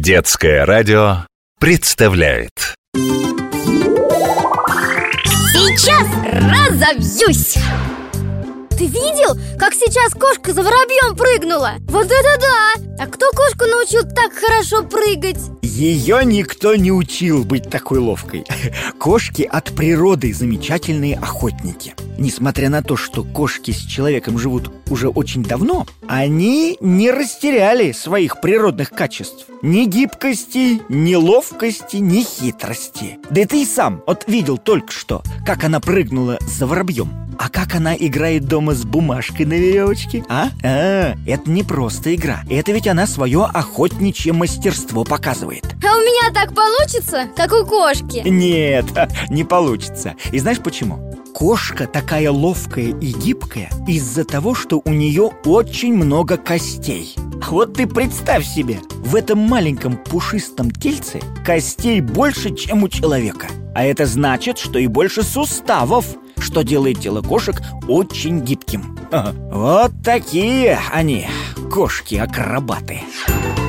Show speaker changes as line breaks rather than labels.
Детское радио представляет.
Сейчас разобьюсь! Ты видел, как сейчас кошка за воробьем прыгнула? Вот это да! А кто кошку научил так хорошо прыгать?
Ее никто не учил быть такой ловкой. Кошки от природы замечательные охотники. Несмотря на то, что кошки с человеком живут уже очень давно, они не растеряли своих природных качеств. Ни гибкости, ни ловкости, ни хитрости. Да и ты и сам видел только что, как она прыгнула за воробьем. А как она играет дома с бумажкой на веревочке? Это не просто игра. Это ведь она свое охотничье мастерство показывает.
А у меня так получится, как у кошки?
Нет, не получится. И знаешь почему? Кошка такая ловкая и гибкая из-за того, что у нее очень много костей. Вот ты представь себе, в этом маленьком пушистом тельце костей больше, чем у человека. А это значит, что и больше суставов, что делает тело кошек очень гибким. Вот такие они, кошки-акробаты.